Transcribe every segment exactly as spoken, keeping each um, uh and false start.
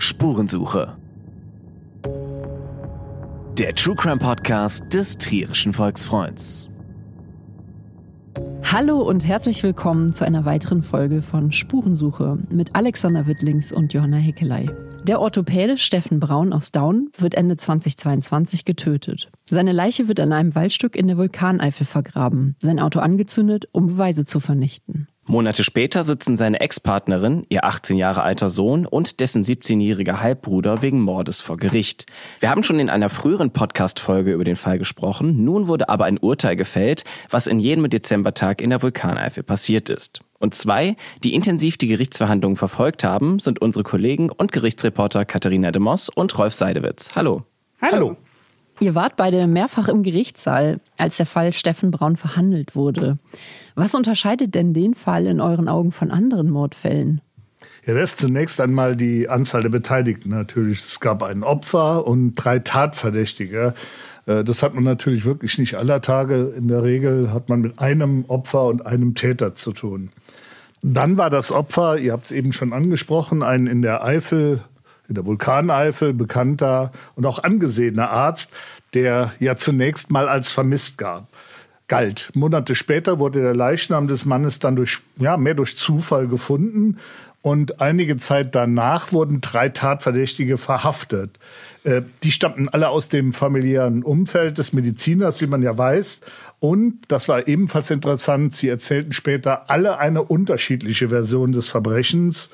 Spurensuche. Der True Crime Podcast des Trierischen Volksfreunds. Hallo und herzlich willkommen zu einer weiteren Folge von Spurensuche mit Alexander Wittlings und Johanna Heckeley. Der Orthopäde Steffen Braun aus Daun wird Ende zweitausendzweiundzwanzig getötet. Seine Leiche wird an einem Waldstück in der Vulkaneifel vergraben, sein Auto angezündet, um Beweise zu vernichten. Monate später sitzen seine Ex-Partnerin, ihr achtzehn Jahre alter Sohn und dessen siebzehnjähriger Halbbruder wegen Mordes vor Gericht. Wir haben schon in einer früheren Podcast-Folge über den Fall gesprochen, nun wurde aber ein Urteil gefällt, was in jenem Dezembertag in der Vulkaneifel passiert ist. Und zwei, die intensiv die Gerichtsverhandlungen verfolgt haben, sind unsere Kollegen und Gerichtsreporter Katharina de Moss und Rolf Seidewitz. Hallo. Hallo. Ihr wart beide mehrfach im Gerichtssaal, als der Fall Steffen Braun verhandelt wurde. Was unterscheidet denn den Fall in euren Augen von anderen Mordfällen? Ja, das ist zunächst einmal die Anzahl der Beteiligten natürlich. Es gab ein Opfer und drei Tatverdächtige. Das hat man natürlich wirklich nicht aller Tage. In der Regel hat man mit einem Opfer und einem Täter zu tun. Dann war das Opfer, ihr habt es eben schon angesprochen, ein in der Eifel, in der Vulkaneifel bekannter und auch angesehener Arzt, der ja zunächst mal als vermisst gab. Galt. Monate später wurde der Leichnam des Mannes dann durch, ja, mehr durch Zufall gefunden. Und einige Zeit danach wurden drei Tatverdächtige verhaftet. Äh, die stammten alle aus dem familiären Umfeld des Mediziners, wie man ja weiß. Und, das war ebenfalls interessant, sie erzählten später alle eine unterschiedliche Version des Verbrechens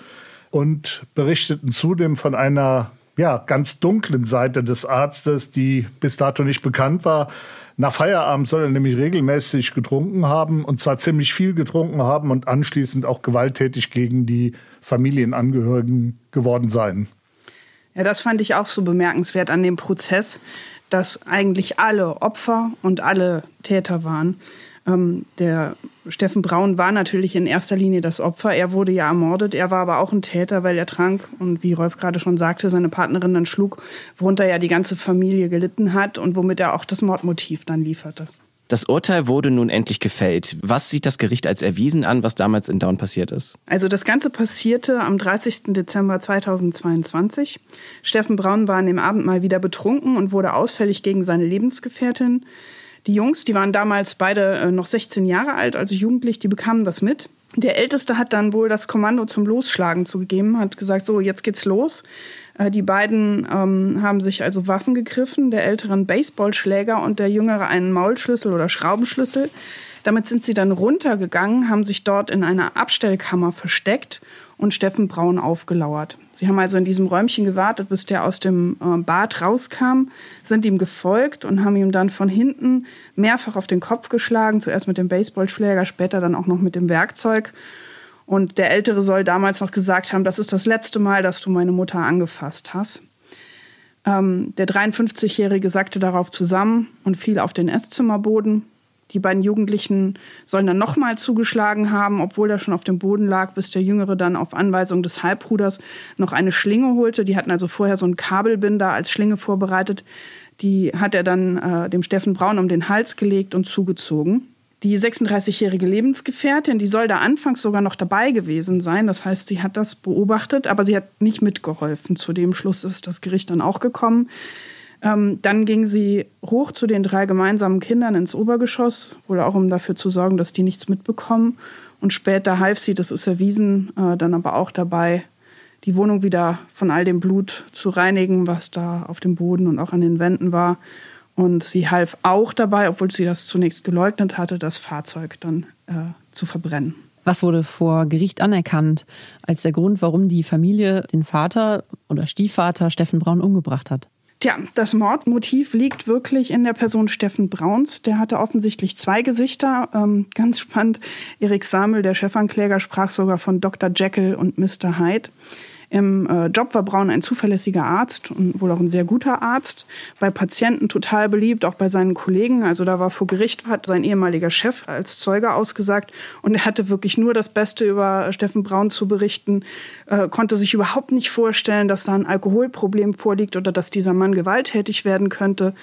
und berichteten zudem von einer ja, ganz dunklen Seite des Arztes, die bis dato nicht bekannt war. Nach Feierabend soll er nämlich regelmäßig getrunken haben, und zwar ziemlich viel getrunken haben und anschließend auch gewalttätig gegen die Familienangehörigen geworden sein. Ja, das fand ich auch so bemerkenswert an dem Prozess, dass eigentlich alle Opfer und alle Täter waren. Ähm, der Steffen Braun war natürlich in erster Linie das Opfer. Er wurde ja ermordet. Er war aber auch ein Täter, weil er trank und, wie Rolf gerade schon sagte, seine Partnerin dann schlug, worunter ja die ganze Familie gelitten hat und womit er auch das Mordmotiv dann lieferte. Das Urteil wurde nun endlich gefällt. Was sieht das Gericht als erwiesen an, was damals in Daun passiert ist? Also das Ganze passierte am dreißigsten Dezember zweitausendzweiundzwanzig. Steffen Braun war an dem Abend mal wieder betrunken und wurde ausfällig gegen seine Lebensgefährtin. Die Jungs, die waren damals beide noch sechzehn Jahre alt, also jugendlich, die bekamen das mit. Der Älteste hat dann wohl das Kommando zum Losschlagen zugegeben, hat gesagt, so, jetzt geht's los. Die beiden ähm, haben sich also Waffen gegriffen, der Ältere einen Baseballschläger und der Jüngere einen Maulschlüssel oder Schraubenschlüssel. Damit sind sie dann runtergegangen, haben sich dort in einer Abstellkammer versteckt und Steffen Braun aufgelauert. Sie haben also in diesem Räumchen gewartet, bis der aus dem äh, Bad rauskam, sind ihm gefolgt und haben ihm dann von hinten mehrfach auf den Kopf geschlagen, zuerst mit dem Baseballschläger, später dann auch noch mit dem Werkzeug. Und der Ältere soll damals noch gesagt haben, das ist das letzte Mal, dass du meine Mutter angefasst hast. Ähm, der dreiundfünfzigjährige sackte darauf zusammen und fiel auf den Esszimmerboden. Die beiden Jugendlichen sollen dann nochmal zugeschlagen haben, obwohl er schon auf dem Boden lag, bis der Jüngere dann auf Anweisung des Halbbruders noch eine Schlinge holte. Die hatten also vorher so einen Kabelbinder als Schlinge vorbereitet. Die hat er dann äh, dem Steffen Braun um den Hals gelegt und zugezogen. Die sechsunddreißigjährige Lebensgefährtin, die soll da anfangs sogar noch dabei gewesen sein. Das heißt, sie hat das beobachtet, aber sie hat nicht mitgeholfen. Zu dem Schluss ist das Gericht dann auch gekommen. Ähm, dann ging sie hoch zu den drei gemeinsamen Kindern ins Obergeschoss, wohl auch um dafür zu sorgen, dass die nichts mitbekommen. Und später half sie, das ist erwiesen, äh, dann aber auch dabei, die Wohnung wieder von all dem Blut zu reinigen, was da auf dem Boden und auch an den Wänden war. Und sie half auch dabei, obwohl sie das zunächst geleugnet hatte, das Fahrzeug dann äh, zu verbrennen. Was wurde vor Gericht anerkannt als der Grund, warum die Familie den Vater oder Stiefvater Steffen Braun umgebracht hat? Tja, das Mordmotiv liegt wirklich in der Person Steffen Brauns. Der hatte offensichtlich zwei Gesichter. Ähm, ganz spannend, Erik Samel, der Chefankläger, sprach sogar von Doktor Jekyll und Mister Hyde. Im äh, Job war Braun ein zuverlässiger Arzt und wohl auch ein sehr guter Arzt. Bei Patienten total beliebt, auch bei seinen Kollegen. Also da war vor Gericht, hat sein ehemaliger Chef als Zeuge ausgesagt. Und er hatte wirklich nur das Beste über Steffen Braun zu berichten. Äh, konnte sich überhaupt nicht vorstellen, dass da ein Alkoholproblem vorliegt oder dass dieser Mann gewalttätig werden könnte.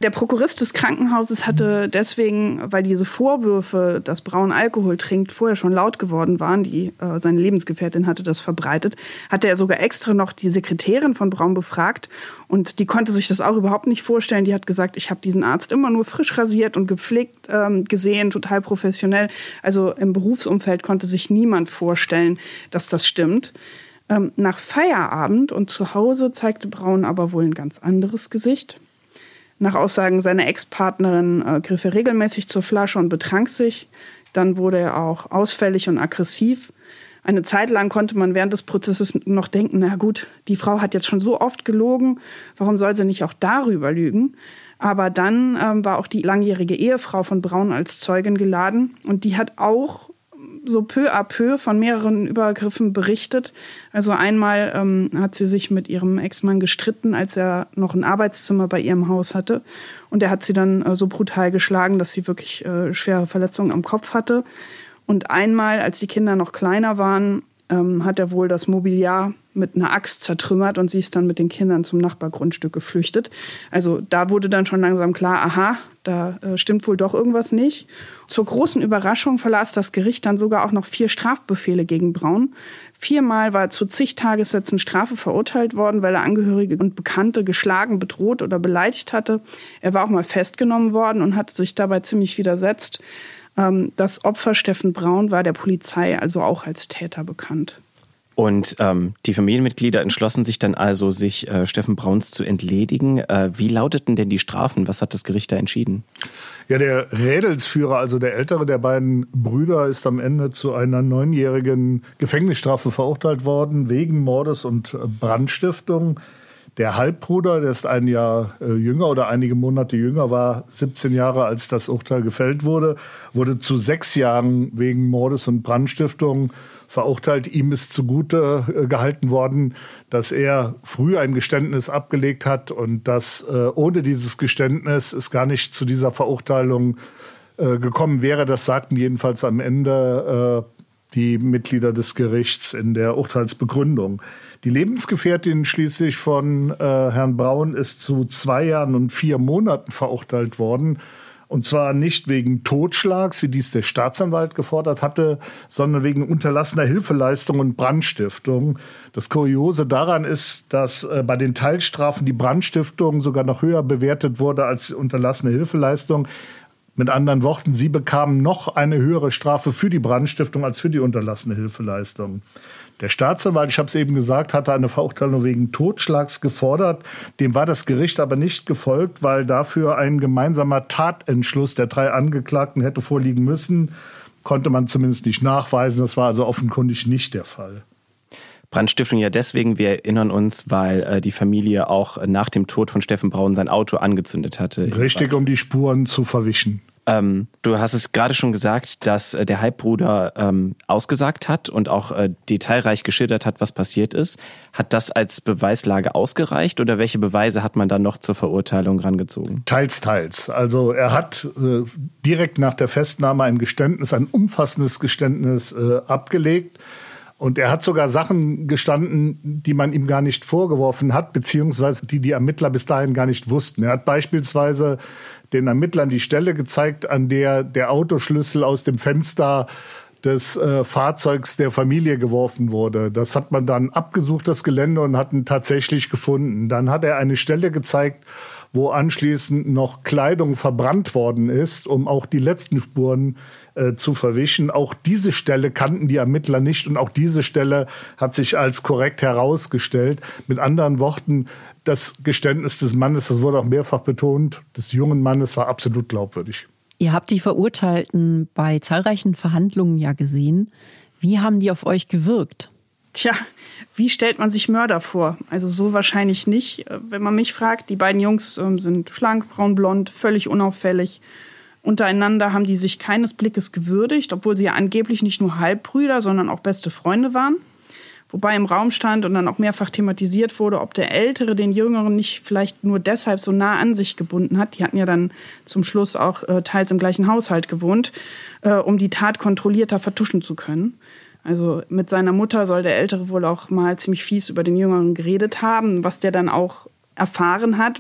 Der Prokurist des Krankenhauses hatte deswegen, weil diese Vorwürfe, dass Braun Alkohol trinkt, vorher schon laut geworden waren, die, äh, seine Lebensgefährtin hatte das verbreitet, hatte er sogar extra noch die Sekretärin von Braun befragt und die konnte sich das auch überhaupt nicht vorstellen. Die hat gesagt, ich habe diesen Arzt immer nur frisch rasiert und gepflegt ähm, gesehen, total professionell. Also im Berufsumfeld konnte sich niemand vorstellen, dass das stimmt. Ähm, nach Feierabend und zu Hause zeigte Braun aber wohl ein ganz anderes Gesicht. Nach Aussagen seiner Ex-Partnerin äh, griff er regelmäßig zur Flasche und betrank sich. Dann wurde er auch ausfällig und aggressiv. Eine Zeit lang konnte man während des Prozesses noch denken, na gut, die Frau hat jetzt schon so oft gelogen, warum soll sie nicht auch darüber lügen? Aber dann ähm, war auch die langjährige Ehefrau von Braun als Zeugin geladen und die hat auch so peu à peu von mehreren Übergriffen berichtet. Also einmal ähm, hat sie sich mit ihrem Ex-Mann gestritten, als er noch ein Arbeitszimmer bei ihrem Haus hatte. Und er hat sie dann äh, so brutal geschlagen, dass sie wirklich äh, schwere Verletzungen am Kopf hatte. Und einmal, als die Kinder noch kleiner waren, ähm, hat er wohl das Mobiliar mit einer Axt zertrümmert und sie ist dann mit den Kindern zum Nachbargrundstück geflüchtet. Also da wurde dann schon langsam klar, aha, da äh, stimmt wohl doch irgendwas nicht. Zur großen Überraschung verlas das Gericht dann sogar auch noch vier Strafbefehle gegen Braun. Viermal war er zu zig Tagessätzen Strafe verurteilt worden, weil er Angehörige und Bekannte geschlagen, bedroht oder beleidigt hatte. Er war auch mal festgenommen worden und hatte sich dabei ziemlich widersetzt. Ähm, das Opfer Steffen Braun war der Polizei also auch als Täter bekannt. Und ähm, die Familienmitglieder entschlossen sich dann also, sich äh, Steffen Brauns zu entledigen. Äh, wie lauteten denn die Strafen? Was hat das Gericht da entschieden? Ja, der Rädelsführer, also der ältere der beiden Brüder, ist am Ende zu einer neunjährigen Gefängnisstrafe verurteilt worden, wegen Mordes und Brandstiftung. Der Halbbruder, der ist ein Jahr äh, jünger oder einige Monate jünger, war siebzehn Jahre, als das Urteil gefällt wurde, wurde zu sechs Jahren wegen Mordes und Brandstiftung verurteilt. Ihm ist zugute äh, gehalten worden, dass er früh ein Geständnis abgelegt hat und dass äh, ohne dieses Geständnis es gar nicht zu dieser Verurteilung äh, gekommen wäre. Das sagten jedenfalls am Ende äh, die Mitglieder des Gerichts in der Urteilsbegründung. Die Lebensgefährtin schließlich von äh, Herrn Braun ist zu zwei Jahren und vier Monaten verurteilt worden. Und zwar nicht wegen Totschlags, wie dies der Staatsanwalt gefordert hatte, sondern wegen unterlassener Hilfeleistung und Brandstiftung. Das Kuriose daran ist, dass äh, bei den Teilstrafen die Brandstiftung sogar noch höher bewertet wurde als unterlassene Hilfeleistung. Mit anderen Worten, sie bekamen noch eine höhere Strafe für die Brandstiftung als für die unterlassene Hilfeleistung. Der Staatsanwalt, ich habe es eben gesagt, hatte eine Verurteilung wegen Totschlags gefordert. Dem war das Gericht aber nicht gefolgt, weil dafür ein gemeinsamer Tatentschluss der drei Angeklagten hätte vorliegen müssen. Konnte man zumindest nicht nachweisen. Das war also offenkundig nicht der Fall. Brandstiftung ja deswegen, wir erinnern uns, weil äh, die Familie auch nach dem Tod von Steffen Braun sein Auto angezündet hatte. Richtig, um die Spuren zu verwischen. Ähm, du hast es gerade schon gesagt, dass äh, der Halbbruder ähm, ausgesagt hat und auch äh, detailreich geschildert hat, was passiert ist. Hat das als Beweislage ausgereicht oder welche Beweise hat man dann noch zur Verurteilung rangezogen? Teils, teils. Also er hat äh, direkt nach der Festnahme ein Geständnis, ein umfassendes Geständnis äh, abgelegt. Und er hat sogar Sachen gestanden, die man ihm gar nicht vorgeworfen hat, beziehungsweise die die Ermittler bis dahin gar nicht wussten. Er hat beispielsweise den Ermittlern die Stelle gezeigt, an der der Autoschlüssel aus dem Fenster des äh, Fahrzeugs der Familie geworfen wurde. Das hat man dann abgesucht, das Gelände, und hat ihn tatsächlich gefunden. Dann hat er eine Stelle gezeigt, wo anschließend noch Kleidung verbrannt worden ist, um auch die letzten Spuren äh, zu verwischen. Auch diese Stelle kannten die Ermittler nicht und auch diese Stelle hat sich als korrekt herausgestellt. Mit anderen Worten, das Geständnis des Mannes, das wurde auch mehrfach betont, des jungen Mannes war absolut glaubwürdig. Ihr habt die Verurteilten bei zahlreichen Verhandlungen ja gesehen. Wie haben die auf euch gewirkt? Tja, wie stellt man sich Mörder vor? Also so wahrscheinlich nicht, wenn man mich fragt. Die beiden Jungs ähm, sind schlank, braun, blond, völlig unauffällig. Untereinander haben die sich keines Blickes gewürdigt, obwohl sie ja angeblich nicht nur Halbbrüder, sondern auch beste Freunde waren. Wobei im Raum stand und dann auch mehrfach thematisiert wurde, ob der Ältere den Jüngeren nicht vielleicht nur deshalb so nah an sich gebunden hat. Die hatten ja dann zum Schluss auch äh, teils im gleichen Haushalt gewohnt, äh, um die Tat kontrollierter vertuschen zu können. Also mit seiner Mutter soll der Ältere wohl auch mal ziemlich fies über den Jüngeren geredet haben, was der dann auch erfahren hat.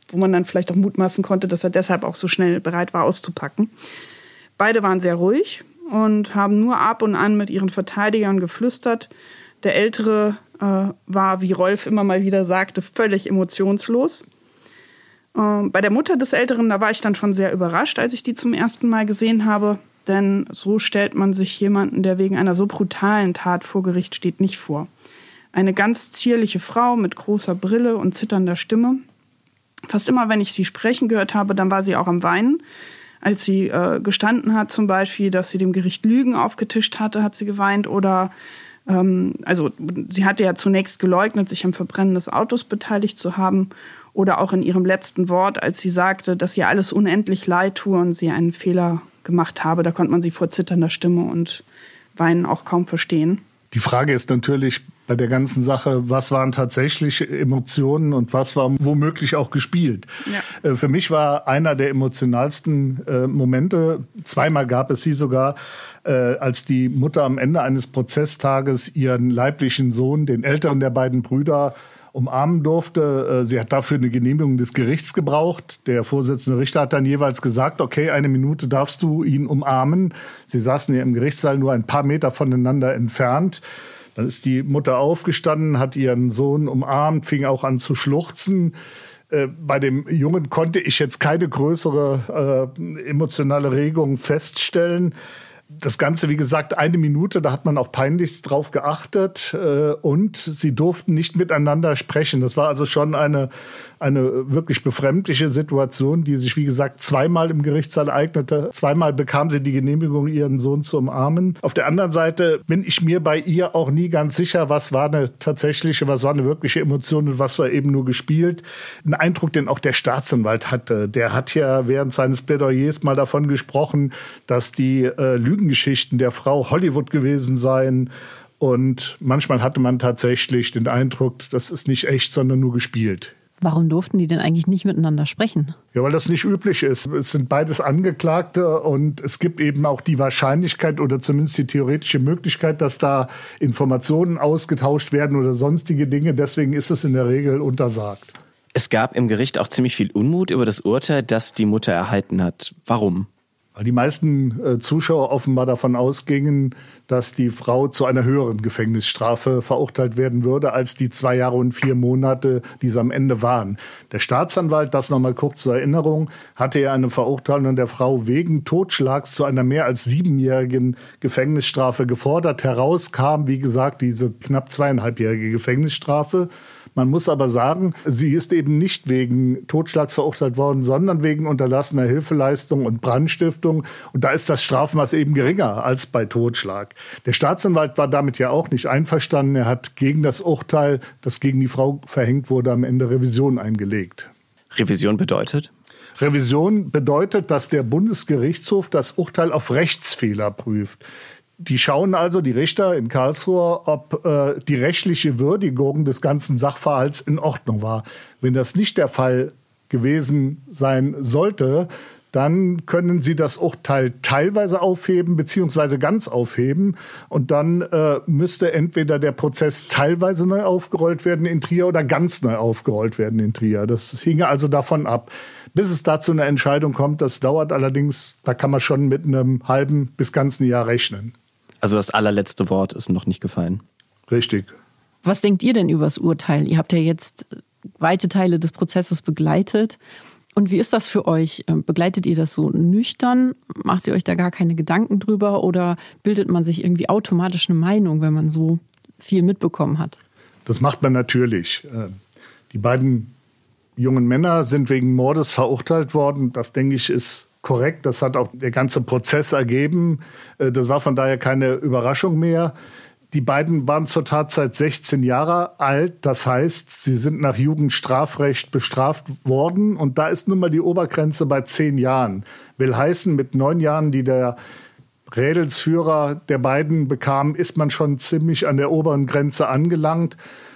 wo man dann vielleicht auch mutmaßen konnte, dass er deshalb auch so schnell bereit war, auszupacken. Beide waren sehr ruhig und haben nur ab und an mit ihren Verteidigern geflüstert. Der Ältere äh, war, wie Rolf immer mal wieder sagte, völlig emotionslos. Äh, bei der Mutter des Älteren, da war ich dann schon sehr überrascht, als ich die zum ersten Mal gesehen habe. Denn so stellt man sich jemanden, der wegen einer so brutalen Tat vor Gericht steht, nicht vor. Eine ganz zierliche Frau mit großer Brille und zitternder Stimme. Fast immer, wenn ich sie sprechen gehört habe, dann war sie auch am Weinen. Als sie äh, gestanden hat zum Beispiel, dass sie dem Gericht Lügen aufgetischt hatte, hat sie geweint. Oder, ähm, also sie hatte ja zunächst geleugnet, sich am Verbrennen des Autos beteiligt zu haben. Oder auch in ihrem letzten Wort, als sie sagte, dass ihr alles unendlich leid tue und sie einen Fehler gemacht habe. Da konnte man sie vor zitternder Stimme und Weinen auch kaum verstehen. Die Frage ist natürlich bei der ganzen Sache, was waren tatsächlich Emotionen und was war womöglich auch gespielt. Ja. Äh, für mich war einer der emotionalsten äh, Momente, zweimal gab es sie sogar, äh, als die Mutter am Ende eines Prozesstages ihren leiblichen Sohn, den älteren der beiden Brüder, umarmen durfte. Sie hat dafür eine Genehmigung des Gerichts gebraucht. Der Vorsitzende Richter hat dann jeweils gesagt, okay, eine Minute darfst du ihn umarmen. Sie saßen ja im Gerichtssaal nur ein paar Meter voneinander entfernt. Dann ist die Mutter aufgestanden, hat ihren Sohn umarmt, fing auch an zu schluchzen. Äh, bei dem Jungen konnte ich jetzt keine größere äh, emotionale Regung feststellen. Das Ganze, wie gesagt, eine Minute, da hat man auch peinlichst drauf geachtet. Äh, und sie durften nicht miteinander sprechen. Das war also schon eine, eine wirklich befremdliche Situation, die sich, wie gesagt, zweimal im Gerichtssaal eignete. Zweimal bekam sie die Genehmigung, ihren Sohn zu umarmen. Auf der anderen Seite bin ich mir bei ihr auch nie ganz sicher, was war eine tatsächliche, was war eine wirkliche Emotion und was war eben nur gespielt. Ein Eindruck, den auch der Staatsanwalt hatte. Der hat ja während seines Plädoyers mal davon gesprochen, dass die äh, Lügengeschichten der Frau Hollywood gewesen seien. Und manchmal hatte man tatsächlich den Eindruck, das ist nicht echt, sondern nur gespielt. Warum durften die denn eigentlich nicht miteinander sprechen? Ja, weil das nicht üblich ist. Es sind beides Angeklagte und es gibt eben auch die Wahrscheinlichkeit oder zumindest die theoretische Möglichkeit, dass da Informationen ausgetauscht werden oder sonstige Dinge. Deswegen ist es in der Regel untersagt. Es gab im Gericht auch ziemlich viel Unmut über das Urteil, das die Mutter erhalten hat. Warum? Weil die meisten äh, Zuschauer offenbar davon ausgingen, dass die Frau zu einer höheren Gefängnisstrafe verurteilt werden würde, als die zwei Jahre und vier Monate, die es am Ende waren. Der Staatsanwalt, das nochmal kurz zur Erinnerung, hatte ja eine Verurteilung der Frau wegen Totschlags zu einer mehr als siebenjährigen Gefängnisstrafe gefordert. Herauskam, wie gesagt, diese knapp zweieinhalbjährige Gefängnisstrafe. Man muss aber sagen, sie ist eben nicht wegen Totschlags verurteilt worden, sondern wegen unterlassener Hilfeleistung und Brandstiftung. Und da ist das Strafmaß eben geringer als bei Totschlag. Der Staatsanwalt war damit ja auch nicht einverstanden. Er hat gegen das Urteil, das gegen die Frau verhängt wurde, am Ende Revision eingelegt. Revision bedeutet? Revision bedeutet, dass der Bundesgerichtshof das Urteil auf Rechtsfehler prüft. Die schauen also, die Richter in Karlsruhe, ob äh, die rechtliche Würdigung des ganzen Sachverhalts in Ordnung war. Wenn das nicht der Fall gewesen sein sollte, dann können sie das Urteil teilweise aufheben beziehungsweise ganz aufheben. Und dann äh, müsste entweder der Prozess teilweise neu aufgerollt werden in Trier oder ganz neu aufgerollt werden in Trier. Das hinge also davon ab. Bis es dazu eine Entscheidung kommt, das dauert allerdings, da kann man schon mit einem halben bis ganzen Jahr rechnen. Also das allerletzte Wort ist noch nicht gefallen. Richtig. Was denkt ihr denn über das Urteil? Ihr habt ja jetzt weite Teile des Prozesses begleitet. Und wie ist das für euch? Begleitet ihr das so nüchtern? Macht ihr euch da gar keine Gedanken drüber? Oder bildet man sich irgendwie automatisch eine Meinung, wenn man so viel mitbekommen hat? Das macht man natürlich. Die beiden jungen Männer sind wegen Mordes verurteilt worden. Das, denke ich, ist korrekt. Das hat auch der ganze Prozess ergeben. Das war von daher keine Überraschung mehr. Die beiden waren zur Tatzeit sechzehn Jahre alt. Das heißt, sie sind nach Jugendstrafrecht bestraft worden. Und da ist nun mal die Obergrenze bei zehn Jahren. Will heißen, mit neun Jahren, die der Rädelsführer der beiden bekam, ist man schon ziemlich an der oberen Grenze angelangt.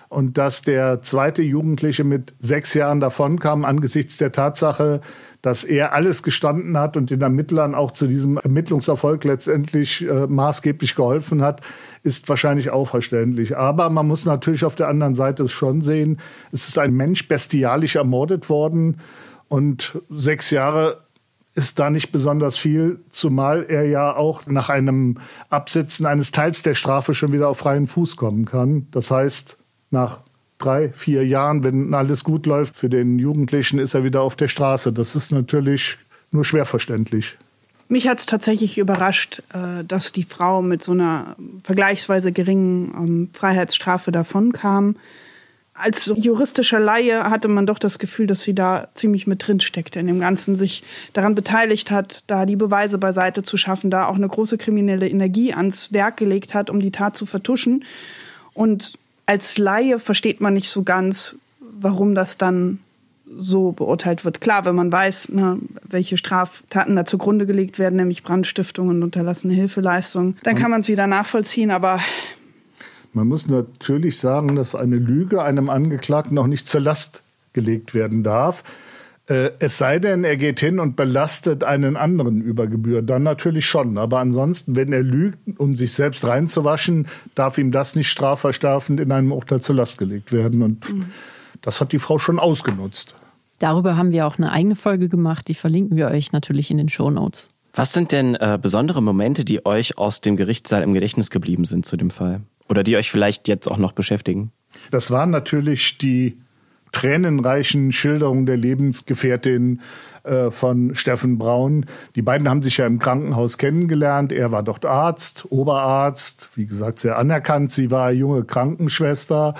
und dass der zweite Jugendliche mit sechs Jahren davonkam angesichts der Tatsache, dass er alles gestanden hat und den Ermittlern auch zu diesem Ermittlungserfolg letztendlich äh, maßgeblich geholfen hat, ist wahrscheinlich auch verständlich. Aber man muss natürlich auf der anderen Seite schon sehen, es ist ein Mensch bestialisch ermordet worden und sechs Jahre ist da nicht besonders viel, zumal er ja auch nach einem Absitzen eines Teils der Strafe schon wieder auf freien Fuß kommen kann. Das heißt, nach drei, vier Jahren, wenn alles gut läuft für den Jugendlichen, ist er wieder auf der Straße. Das ist natürlich nur schwer verständlich. Mich hat es tatsächlich überrascht, dass die Frau mit so einer vergleichsweise geringen Freiheitsstrafe davonkam. Als juristischer Laie hatte man doch das Gefühl, dass sie da ziemlich mit drin steckte in dem Ganzen, sich daran beteiligt hat, da die Beweise beiseite zu schaffen, da auch eine große kriminelle Energie ans Werk gelegt hat, um die Tat zu vertuschen. Und als Laie versteht man nicht so ganz, warum das dann so beurteilt wird. Klar, wenn man weiß, ne, welche Straftaten da zugrunde gelegt werden, nämlich Brandstiftung und unterlassene Hilfeleistung, dann kann man es wieder nachvollziehen, aber man muss natürlich sagen, dass eine Lüge einem Angeklagten auch nicht zur Last gelegt werden darf. Äh, es sei denn, er geht hin und belastet einen anderen über Gebühr. Dann natürlich schon. Aber ansonsten, wenn er lügt, um sich selbst reinzuwaschen, darf ihm das nicht strafverstrafend in einem Urteil zur Last gelegt werden. Und mhm. das hat die Frau schon ausgenutzt. Darüber haben wir auch eine eigene Folge gemacht. Die verlinken wir euch natürlich in den Shownotes. Was sind denn äh, besondere Momente, die euch aus dem Gerichtssaal im Gedächtnis geblieben sind zu dem Fall? Oder die euch vielleicht jetzt auch noch beschäftigen? Das waren natürlich die tränenreichen Schilderungen der Lebensgefährtin äh, von Steffen Braun. Die beiden haben sich ja im Krankenhaus kennengelernt. Er war dort Arzt, Oberarzt, wie gesagt, sehr anerkannt. Sie war junge Krankenschwester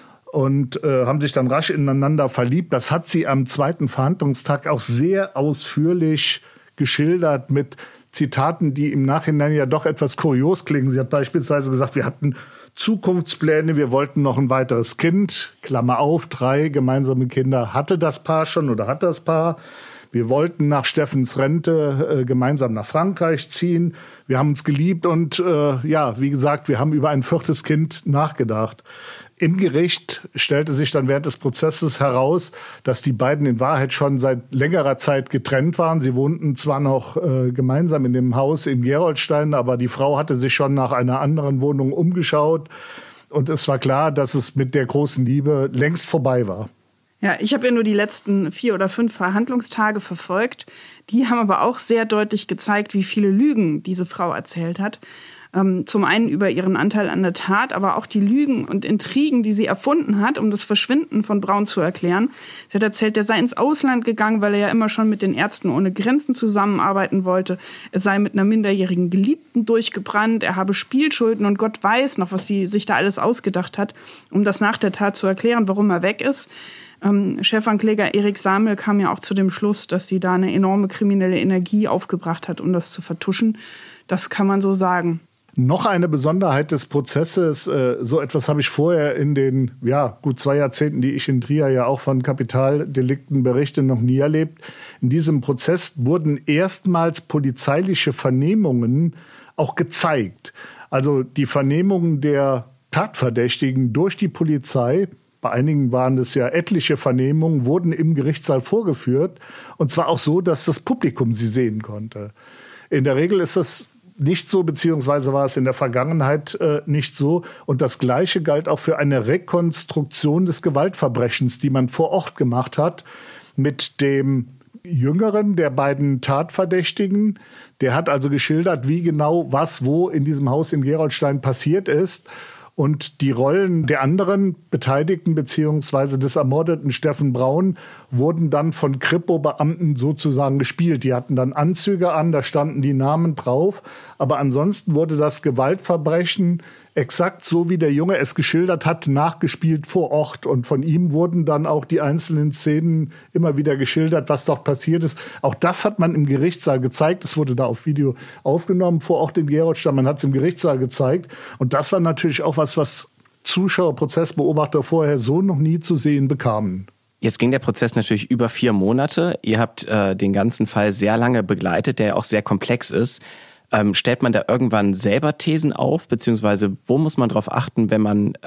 und äh, haben sich dann rasch ineinander verliebt. Das hat sie am zweiten Verhandlungstag auch sehr ausführlich geschildert mit Zitaten, die im Nachhinein ja doch etwas kurios klingen. Sie hat beispielsweise gesagt, wir hatten Zukunftspläne, wir wollten noch ein weiteres Kind, Klammer auf, drei gemeinsame Kinder hatte das Paar schon oder hat das Paar. Wir wollten nach Steffens Rente äh, gemeinsam nach Frankreich ziehen. Wir haben uns geliebt und äh, ja, wie gesagt, wir haben über ein viertes Kind nachgedacht. Im Gericht stellte sich dann während des Prozesses heraus, dass die beiden in Wahrheit schon seit längerer Zeit getrennt waren. Sie wohnten zwar noch äh, gemeinsam in dem Haus in Gerolstein, aber die Frau hatte sich schon nach einer anderen Wohnung umgeschaut. Und es war klar, dass es mit der großen Liebe längst vorbei war. Ja, ich habe ja nur die letzten vier oder fünf Verhandlungstage verfolgt. Die haben aber auch sehr deutlich gezeigt, wie viele Lügen diese Frau erzählt hat. Zum einen über ihren Anteil an der Tat, aber auch die Lügen und Intrigen, die sie erfunden hat, um das Verschwinden von Braun zu erklären. Sie hat erzählt, er sei ins Ausland gegangen, weil er ja immer schon mit den Ärzten ohne Grenzen zusammenarbeiten wollte. Er sei mit einer minderjährigen Geliebten durchgebrannt, er habe Spielschulden und Gott weiß noch, was sie sich da alles ausgedacht hat, um das nach der Tat zu erklären, warum er weg ist. Ähm, Chefankläger Erik Samel kam ja auch zu dem Schluss, dass sie da eine enorme kriminelle Energie aufgebracht hat, um das zu vertuschen. Das kann man so sagen. Noch eine Besonderheit des Prozesses, äh, so etwas habe ich vorher in den ja, gut zwei Jahrzehnten, die ich in Trier ja auch von Kapitaldelikten berichte, noch nie erlebt. In diesem Prozess wurden erstmals polizeiliche Vernehmungen auch gezeigt. Also die Vernehmungen der Tatverdächtigen durch die Polizei, bei einigen waren es ja etliche Vernehmungen, wurden im Gerichtssaal vorgeführt. Und zwar auch so, dass das Publikum sie sehen konnte. In der Regel ist das nicht so, beziehungsweise war es in der Vergangenheit äh, nicht so. Und das Gleiche galt auch für eine Rekonstruktion des Gewaltverbrechens, die man vor Ort gemacht hat mit dem Jüngeren der beiden Tatverdächtigen. Der hat also geschildert, wie genau was wo in diesem Haus in Gerolstein passiert ist. Und die Rollen der anderen Beteiligten beziehungsweise des ermordeten Steffen Braun wurden dann von Kripo-Beamten sozusagen gespielt. Die hatten dann Anzüge an, da standen die Namen drauf. Aber ansonsten wurde das Gewaltverbrechen exakt so, wie der Junge es geschildert hat, nachgespielt vor Ort. Und von ihm wurden dann auch die einzelnen Szenen immer wieder geschildert, was dort passiert ist. Auch das hat man im Gerichtssaal gezeigt. Es wurde da auf Video aufgenommen vor Ort in Gerolstein. Man hat es im Gerichtssaal gezeigt. Und das war natürlich auch was, was Zuschauer, Prozessbeobachter vorher so noch nie zu sehen bekamen. Jetzt ging der Prozess natürlich über vier Monate. Ihr habt äh, den ganzen Fall sehr lange begleitet, der ja auch sehr komplex ist. Ähm, stellt man da irgendwann selber Thesen auf, beziehungsweise wo muss man darauf achten, wenn man äh,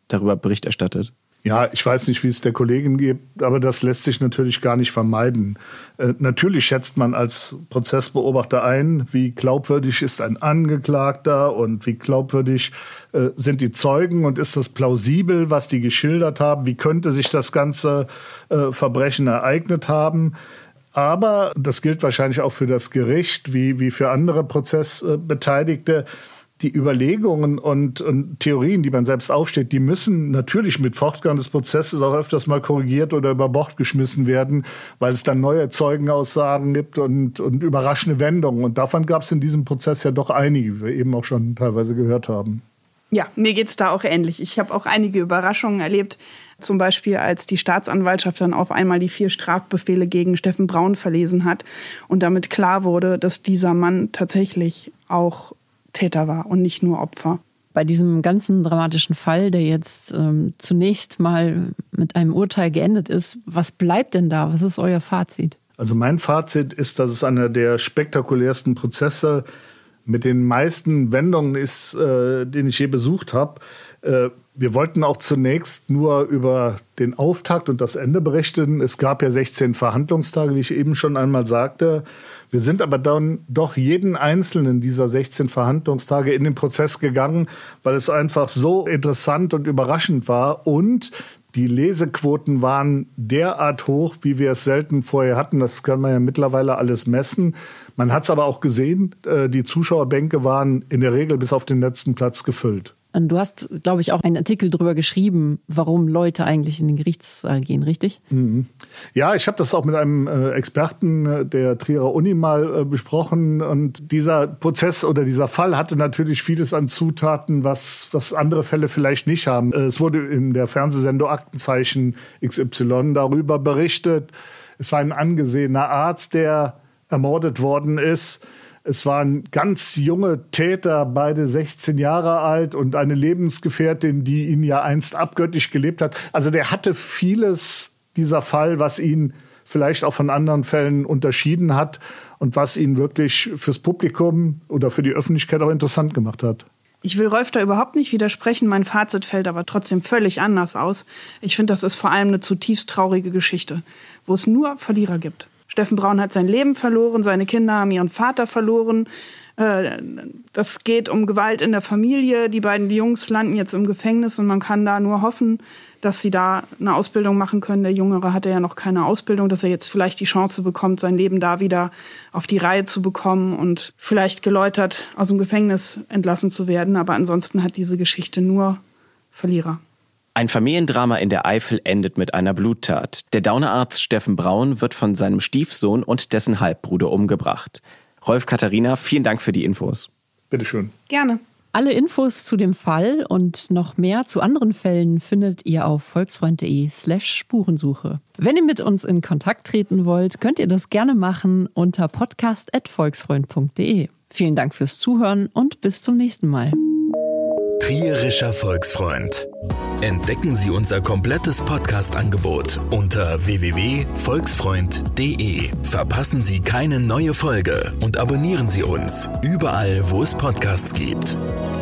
darüber Bericht erstattet? Ja, ich weiß nicht, wie es der Kollegin geht, aber das lässt sich natürlich gar nicht vermeiden. Äh, natürlich schätzt man als Prozessbeobachter ein, wie glaubwürdig ist ein Angeklagter und wie glaubwürdig äh, sind die Zeugen und ist das plausibel, was die geschildert haben, wie könnte sich das ganze äh, Verbrechen ereignet haben. Aber das gilt wahrscheinlich auch für das Gericht wie, wie für andere Prozessbeteiligte. Die Überlegungen und, und Theorien, die man selbst aufstellt, die müssen natürlich mit Fortgang des Prozesses auch öfters mal korrigiert oder über Bord geschmissen werden, weil es dann neue Zeugenaussagen gibt und, und überraschende Wendungen. Und davon gab es in diesem Prozess ja doch einige, wie wir eben auch schon teilweise gehört haben. Ja, mir geht's da auch ähnlich. Ich habe auch einige Überraschungen erlebt. Zum Beispiel, als die Staatsanwaltschaft dann auf einmal die vier Strafbefehle gegen Steffen Braun verlesen hat und damit klar wurde, dass dieser Mann tatsächlich auch Täter war und nicht nur Opfer. Bei diesem ganzen dramatischen Fall, der jetzt ähm, zunächst mal mit einem Urteil geendet ist, was bleibt denn da? Was ist euer Fazit? Also mein Fazit ist, dass es einer der spektakulärsten Prozesse mit den meisten Wendungen ist, äh, den ich je besucht habe. Äh, wir wollten auch zunächst nur über den Auftakt und das Ende berichten. Es gab ja sechzehn Verhandlungstage, wie ich eben schon einmal sagte. Wir sind aber dann doch jeden einzelnen dieser sechzehn Verhandlungstage in den Prozess gegangen, weil es einfach so interessant und überraschend war. Und die Lesequoten waren derart hoch, wie wir es selten vorher hatten. Das kann man ja mittlerweile alles messen. Man hat es aber auch gesehen, die Zuschauerbänke waren in der Regel bis auf den letzten Platz gefüllt. Und du hast, glaube ich, auch einen Artikel darüber geschrieben, warum Leute eigentlich in den Gerichtssaal gehen, richtig? Mhm. Ja, ich habe das auch mit einem äh, Experten der Trierer Uni mal äh, besprochen. Und dieser Prozess oder dieser Fall hatte natürlich vieles an Zutaten, was, was andere Fälle vielleicht nicht haben. Es wurde in der Fernsehsendung Aktenzeichen X Y darüber berichtet. Es war ein angesehener Arzt, der ermordet worden ist. Es waren ganz junge Täter, beide sechzehn Jahre alt und eine Lebensgefährtin, die ihn ja einst abgöttisch gelebt hat. Also der hatte vieles, dieser Fall, was ihn vielleicht auch von anderen Fällen unterschieden hat und was ihn wirklich fürs Publikum oder für die Öffentlichkeit auch interessant gemacht hat. Ich will Rolf da überhaupt nicht widersprechen, mein Fazit fällt aber trotzdem völlig anders aus. Ich finde, das ist vor allem eine zutiefst traurige Geschichte, wo es nur Verlierer gibt. Steffen Braun hat sein Leben verloren, seine Kinder haben ihren Vater verloren. Das geht um Gewalt in der Familie. Die beiden Jungs landen jetzt im Gefängnis und man kann da nur hoffen, dass sie da eine Ausbildung machen können. Der Jüngere hatte ja noch keine Ausbildung, dass er jetzt vielleicht die Chance bekommt, sein Leben da wieder auf die Reihe zu bekommen und vielleicht geläutert aus dem Gefängnis entlassen zu werden. Aber ansonsten hat diese Geschichte nur Verlierer. Ein Familiendrama in der Eifel endet mit einer Bluttat. Der Dauner Arzt Steffen Braun wird von seinem Stiefsohn und dessen Halbbruder umgebracht. Rolf, Katharina, vielen Dank für die Infos. Bitteschön. Gerne. Alle Infos zu dem Fall und noch mehr zu anderen Fällen findet ihr auf volksfreund.de slash Spurensuche. Wenn ihr mit uns in Kontakt treten wollt, könnt ihr das gerne machen unter podcast at volksfreund punkt de. Vielen Dank fürs Zuhören und bis zum nächsten Mal. Trierischer Volksfreund. Entdecken Sie unser komplettes Podcast-Angebot unter w w w punkt volksfreund punkt de. Verpassen Sie keine neue Folge und abonnieren Sie uns überall, wo es Podcasts gibt.